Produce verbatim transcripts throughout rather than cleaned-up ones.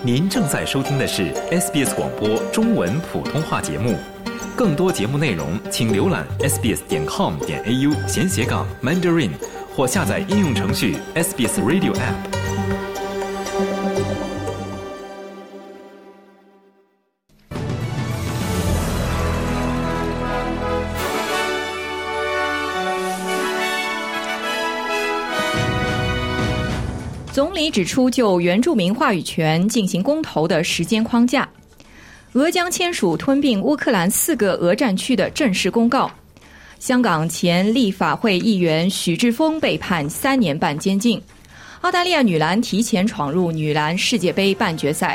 您正在收听的是 S B S 广播中文普通话节目。更多节目内容，请浏览 s b s 点 com 点 a u 闲斜杠 Mandarin 或下载应用程序 S B S Radio App。 总理指出就原住民话语权进行公投的时间框架。俄将签署吞并乌克兰四个俄战区的正式公告。香港前立法会议员许志峰被判三年半监禁。澳大利亚女篮提前闯入女篮世界杯半决赛。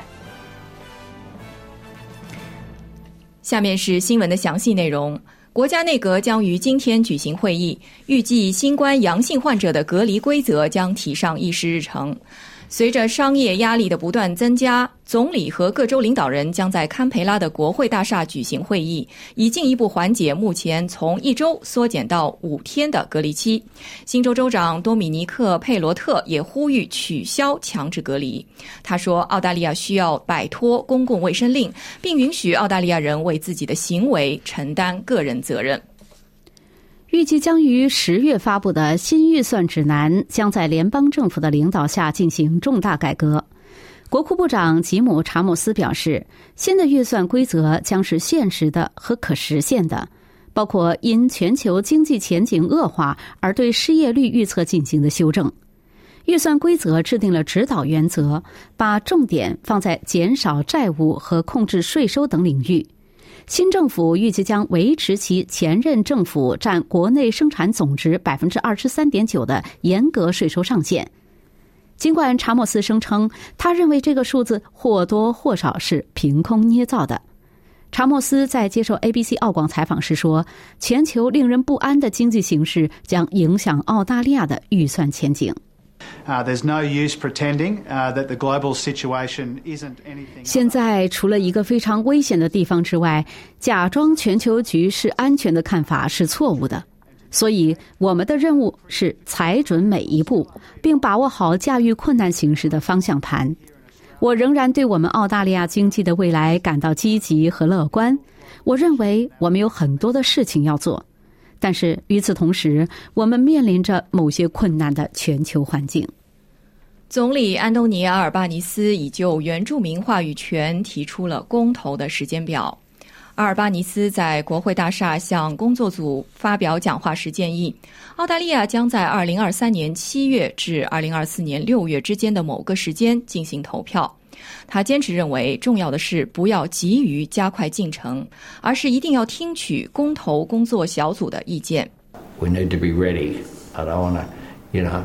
下面是新闻的详细内容。国家内阁将于今天举行会议，预计新冠阳性患者的隔离规则将提上议事日程。随着商业压力的不断增加，总理和各州领导人将在堪培拉的国会大厦举行会议，以进一步缓解目前从一周缩减到五天的隔离期。新州州长多米尼克·佩罗特也呼吁取消强制隔离。他说，澳大利亚需要摆脱公共卫生令，并允许澳大利亚人为自己的行为承担个人责任。 预计将于十月发布的新预算指南将在联邦政府的领导下进行重大改革。国库部长吉姆·查姆斯表示，新的预算规则将是现实的和可实现的，包括因全球经济前景恶化而对失业率预测进行的修正。预算规则制定了指导原则，把重点放在减少债务和控制税收等领域。新政府预计将维持其前任政府占国内生产总值 百分之二十三点九 的严格税收上限。尽管查莫斯声称他认为这个数字或多或少是凭空捏造的，查莫斯在接受 A B C 澳广采访时说，全球令人不安的经济形势将影响澳大利亚的预算前景。 Uh, there's no use pretending uh, that the global situation isn't anything. 现在除了一个非常危险的地方之外，假装全球局势安全的看法是错误的。所以我们的任务是踩准每一步，并把握好驾驭困难形势的方向盘。我仍然对我们澳大利亚经济的未来感到积极和乐观。我认为我们有很多的事情要做。但是与此同时，我们面临着某些困难的全球环境。 总理安东尼·阿尔巴尼斯已就原住民话语权提出了公投的时间表。阿尔巴尼斯在国会大厦向工作组发表讲话时建议，澳大利亚将在二零二三年七月至二零二四年六月之间的某个时间进行投票。他坚持认为，重要的是不要急于加快进程，而是一定要听取公投工作小组的意见。 We need to be ready. I don't want to, you know,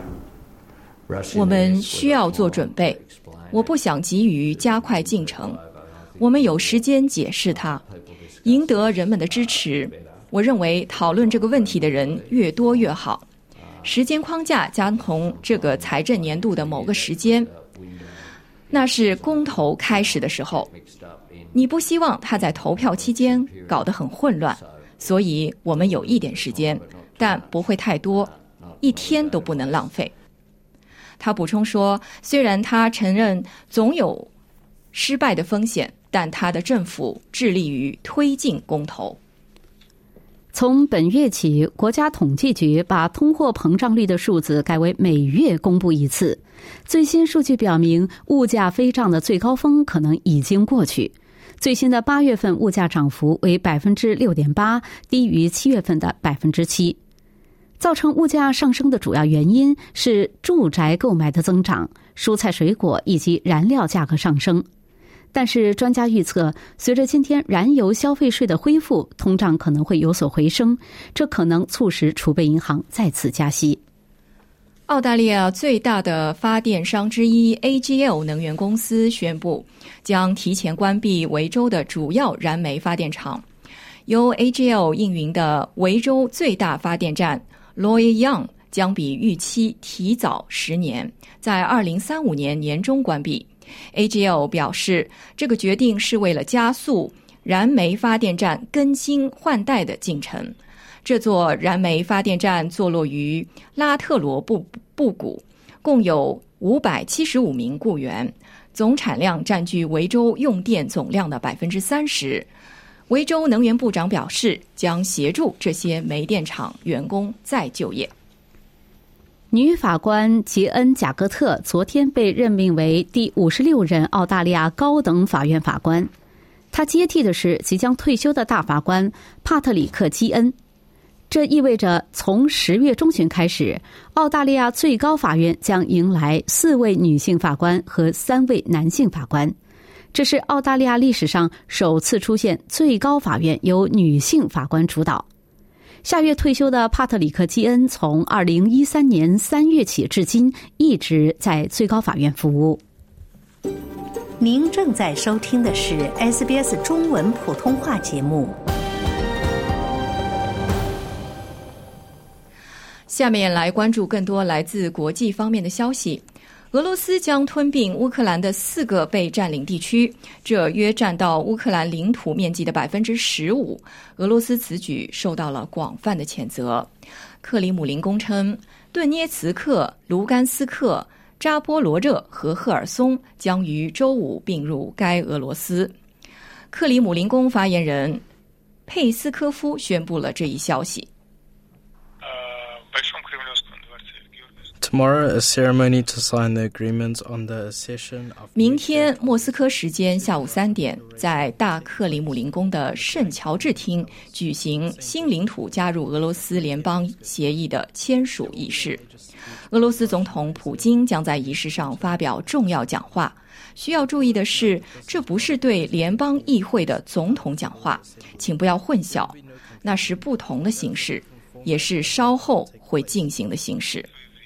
rush. 我们需要做准备，我不想急于加快进程。我们有时间解释它，赢得人们的支持。我认为讨论这个问题的人越多越好。时间框架将从这个财政年度的某个时间。那是公投开始的时候，你不希望他在投票期间搞得很混乱，所以我们有一点时间，但不会太多，一天都不能浪费。他补充说，虽然他承认总有失败的风险，但他的政府致力于推进公投。 从本月起，国家统计局把通货膨胀率的数字改为每月公布一次。最新数据表明，物价飞涨的最高峰可能已经过去。最新的八月份物价涨幅为 百分之六点八， 低于七月份的 百分之七。造成物价上升的主要原因是住宅购买的增长、蔬菜水果以及燃料价格上升。但是专家预测，随着今天燃油消费税的恢复，通胀可能会有所回升，这可能促使储备银行再次加息。 澳大利亚最大的发电商之一 A G L 能源公司宣布，将提前关闭维州的主要燃煤发电厂。由 A G L 运营的维州最大发电站 Loy Yang 将比预期提早十年，在二零三五年年中关闭。A G L 表示，这个决定是为了加速燃煤发电站更新换代的进程。这座燃煤发电站坐落于拉特罗布布谷，共有五百七十五名雇员，总产量占据维州用电总量的百分之三十。维州能源部长表示，将协助这些煤电厂员工再就业。 女法官杰恩·贾格特昨天被任命为第五十六任澳大利亚高等法院法官，她接替的是即将退休的大法官帕特里克·基恩。这意味着从十月中旬开始，澳大利亚最高法院将迎来四位女性法官和三位男性法官。这是澳大利亚历史上首次出现最高法院由女性法官主导。下月退休的帕特里克·基恩从二零一三年三月起至今一直在最高法院服务。 您正在收听的是 S B S 中文普通话节目。 下面来关注更多来自国际方面的消息。俄罗斯将吞并乌克兰的四个被占领地区，这约占到乌克兰领土面积的百分之十五。俄罗斯此举受到了广泛的谴责。克里姆林宫称，顿涅茨克、卢甘斯克、扎波罗热和赫尔松将于周五并入该俄罗斯。克里姆林宫发言人佩斯科夫宣布了这一消息。 Tomorrow, a ceremony to sign the agreement on the accession of... 明天莫斯科时间下午三点，在大克里姆林宫的圣乔治厅举行新领土加入俄罗斯联邦协议的签署仪式。俄罗斯总统普京将在仪式上发表重要讲话。需要注意的是，这不是对联邦议会的总统讲话，请不要混淆，那是不同的形式，也是稍后会进行的形式。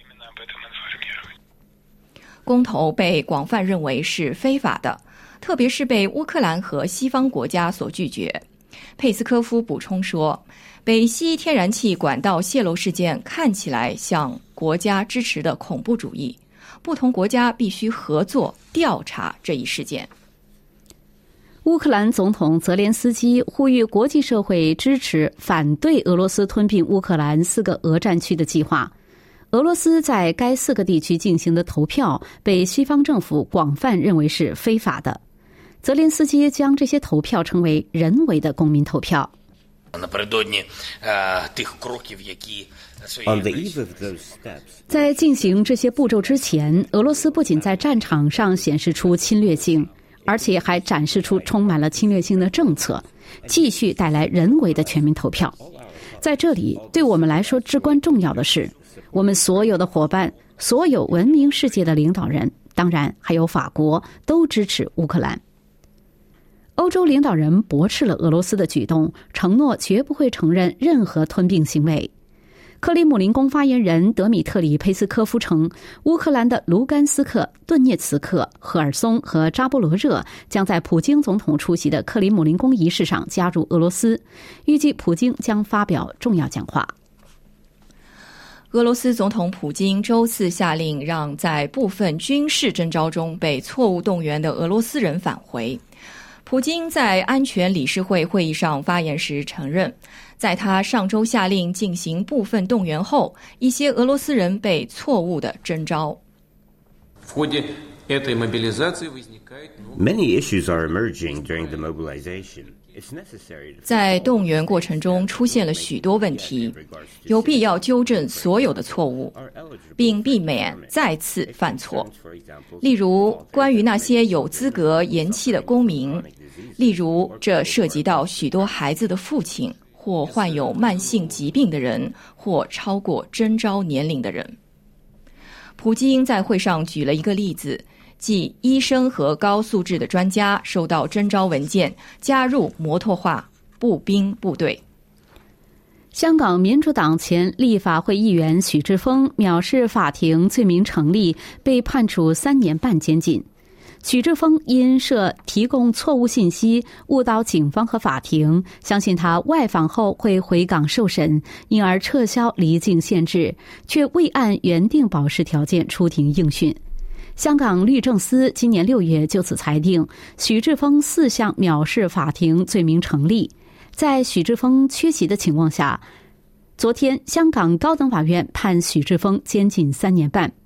公投被广泛认为是非法的，特别是被乌克兰和西方国家所拒绝。佩斯科夫补充说，北溪天然气管道泄漏事件看起来像国家支持的恐怖主义，不同国家必须合作调查这一事件。 乌克兰总统泽连斯基呼吁国际社会支持反对俄罗斯吞并乌克兰四个俄战区的计划。俄罗斯在该四个地区进行的投票被西方政府广泛认为是非法的。泽连斯基将这些投票称为人为的公民投票。在进行这些步骤之前，俄罗斯不仅在战场上显示出侵略性，而且还展示出充满了侵略性的政策，继续带来人为的全民投票。在这里，对我们来说至关重要的是，我们所有的伙伴，所有文明世界的领导人，当然还有法国，都支持乌克兰。欧洲领导人驳斥了俄罗斯的举动，承诺绝不会承认任何吞并行为。克里姆林宫发言人德米特里·佩斯科夫称，乌克兰的卢甘斯克、顿涅茨克、赫尔松和扎波罗热将在普京总统出席的克里姆林宫仪式上加入俄罗斯，预计普京将发表重要讲话。 俄罗斯总统普京周四下令让在部分军事征召中被错误动员的俄罗斯人返回。普京在安全理事会会议上发言时承认，在他上周下令进行部分动员后，一些俄罗斯人被错误的征召。 Many issues are emerging during the mobilization. 在动员过程中出现了许多问题，有必要纠正所有的错误，并避免再次犯错。例如，关于那些有资格延期的公民，例如这涉及到许多孩子的父亲，或患有慢性疾病的人，或超过征召年龄的人。普京在会上举了一个例子，即医生和高素质的专家收到征召文件，加入摩托化步兵部队。 香港民主党前立法会议员许志峰藐视法庭罪名成立，被判处三年半监禁。许志峰因涉提供错误信息误导警方和法庭，相信他外访后会回港受审，因而撤销离境限制，却未按原定保释条件出庭应讯。香港律政司今年六月就此裁定，许志峰四项藐视法庭罪名成立。在许志峰缺席的情况下，昨天香港高等法院判许志峰监禁三年半。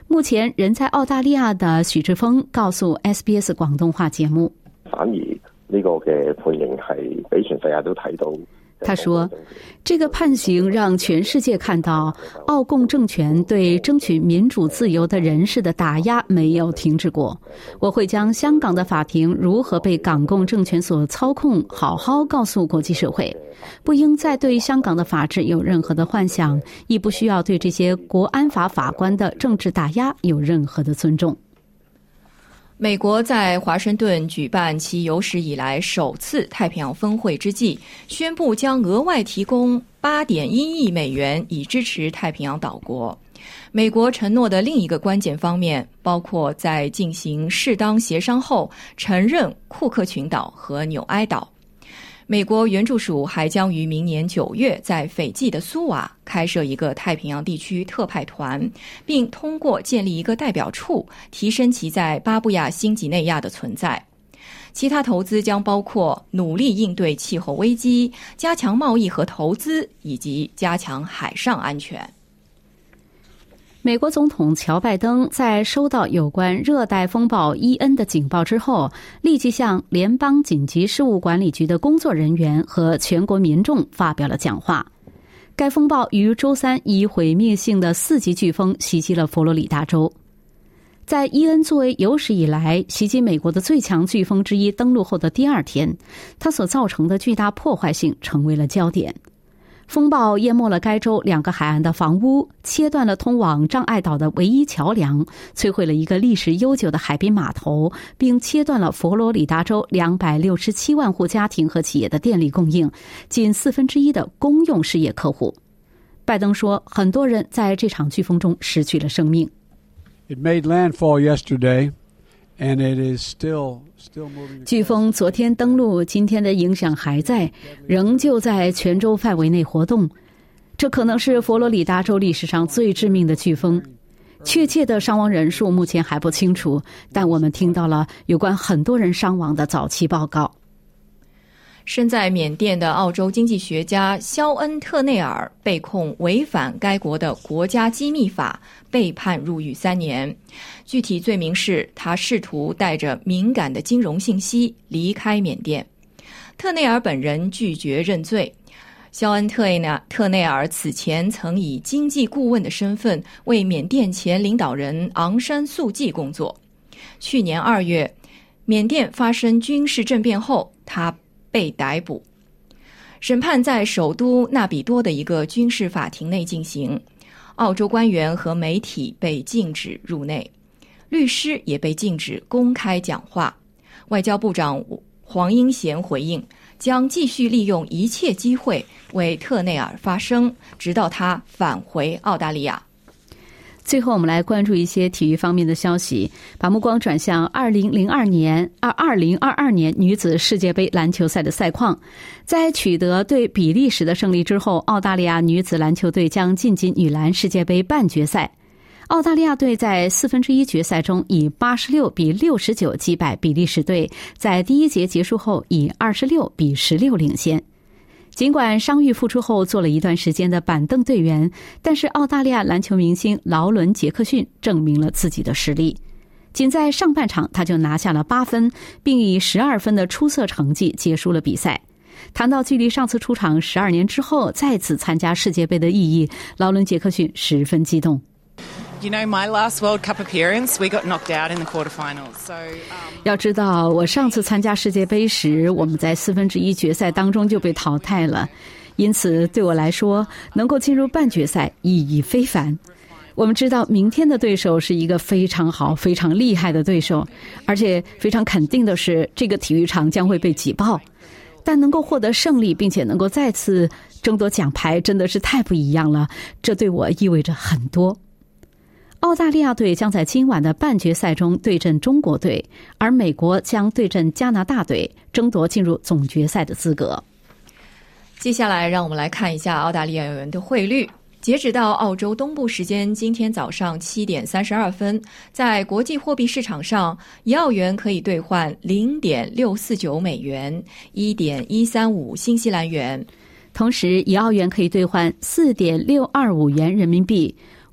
目前人在澳大利亚的許志峰告訴 S B S 廣東話節目， 反而呢個嘅判刑係俾全世界都睇到。 他說，這個判刑讓全世界看到澳共政權對爭取民主自由的人士的打壓沒有停止過。我會將香港的法庭如何被港共政權所操控好好告訴國際社會，不應再對香港的法治有任何的幻想，亦不需要對這些國安法法官的政治打壓有任何的尊重。 美國在華盛頓舉辦其有史以來首次太平洋峰會之際，宣布將額外提供 八點一億美元以支持太平洋島國。美國承諾的另一個關鍵方面，包括在進行適當協商後承認庫克群島和紐埃島。美國援助署還將於明年九月在斐濟的蘇瓦開設一個太平洋地區特派團，並通過建立一個代表處，提升其在巴布亞新幾內亞的存在。其他投資將包括努力應對氣候危機、加強貿易和投資，以及加強海上安全。 美國總統喬拜登在收到有關熱帶風暴伊恩的警報之後，立即向聯邦緊急事務管理局的工作人員和全國民眾發表了講話。該風暴於周三以毀滅性的四級颶風襲擊了佛羅里達州。在伊恩作為有史以來襲擊美國的最強颶風之一登陸後的第二天，它所造成的巨大破壞性成為了焦點。風暴淹沒了該州兩個海岸的房屋，切斷了通往障礙島的唯一橋梁，摧毀了一個歷史悠久的海濱碼頭，並切斷了佛羅里達州兩百六十七萬戶家庭和企業的電力供應，近四分之一的公用事業客戶。拜登說，很多人在這場颶風中失去了生命。 It made landfall yesterday, and it is still still moving. 颶風昨天登陸，今天的影響還在，仍舊在全州範圍內活動。這可能是佛羅里達州歷史上最致命的颶風。確切的傷亡人數目前還不清楚，但我們聽到了有關很多人傷亡的早期報告。 身在緬甸的澳洲經濟學家肖恩特內爾被控違反該國的國家機密法，被判入獄三年。具體罪名是他試圖帶着敏感的金融信息離開緬甸。特內爾本人拒絕認罪。肖恩特內特內爾此前曾以經濟顧問的身份為緬甸前領導人昂山素季工作。去年二月，緬甸發生軍事政變後，他被逮捕。審判在首都納比多的一個軍事法庭內進行，澳洲官員和媒體被禁止入內，律師也被禁止公開講話。外交部長黃英賢回應，將繼續利用一切機會為特內爾發聲，直到他返回澳大利亞。 最後我們來關注一些體育方面的消息，把目光轉向二零零二年二零二二年女子世界杯籃球賽的賽況。在取得對比利時的勝利之後，澳大利亞女子籃球隊將晉級女籃世界杯半決賽。澳大利亞隊在四分之一決賽中以八十六比六十九擊敗比利時隊，在第一節結束後以二十六比十六領先。儘管傷癒復出後做了一段時間的板凳隊員，但是澳大利亞籃球明星勞倫·傑克遜證明了自己的實力。僅在上半場他就拿下了八分，並以十二分的出色成績結束了比賽。談到距離上次出場十二年之後再次參加世界杯的意義，勞倫·傑克遜十分激動。 You know, my last World Cup appearance, we got knocked out in the quarterfinals. So, um... 要知道，我上次參加世界杯時，我們在四分之一決賽當中就被淘汰了。因此，對我來說，能夠進入半決賽意義非凡。我們知道，明天的對手是一個非常好、非常厲害的對手，而且非常肯定的是，這個體育場將會被擠爆。但能夠獲得勝利，並且能夠再次爭奪獎牌，真的是太不一樣了。這對我意味着很多。澳大利亞隊將在今晚的半決賽中對陣中國隊，而美國將對陣加拿大隊，爭奪進入總決賽的資格。 接下來讓我們來看一下澳大利亞元的匯率。截止到澳洲東部時間今天早上七點三十二分，在國際貨幣市場上，一澳元可以兌換零點六四九美元，一點一三五新西蘭元。 同時，一澳元可以兌換四點六二五元人民幣，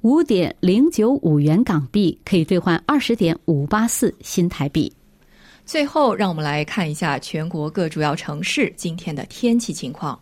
五点零九五元港币，可以兑换二十点五八四新台币。 最后，让我们来看一下全国各主要城市今天的天气情况。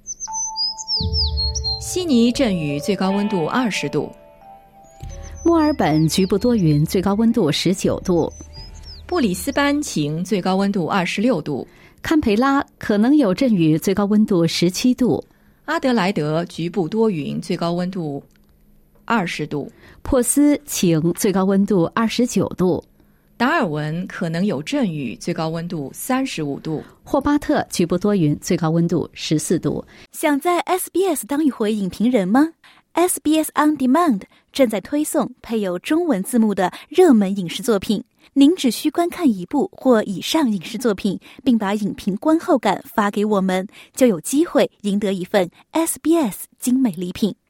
悉尼阵雨，最高温度二十度； 墨尔本局部多云，最高温度十九度； 布里斯班晴，最高温度二十六度； 堪培拉可能有阵雨，最高温度十七度； 阿德莱德局部多云，最高温度二十度； 珀斯晴，最高温度二十九度； 达尔文可能有阵雨，最高温度三十五度； 霍巴特局部多云，最高温度十四度。 想在 S B S 当一回影评人吗？ S B S On Demand 正在推送配有中文字幕的热门影视作品，您只需观看一部或以上影视作品，并把影评观后感发给我们，就有机会赢得一份 S B S 精美礼品。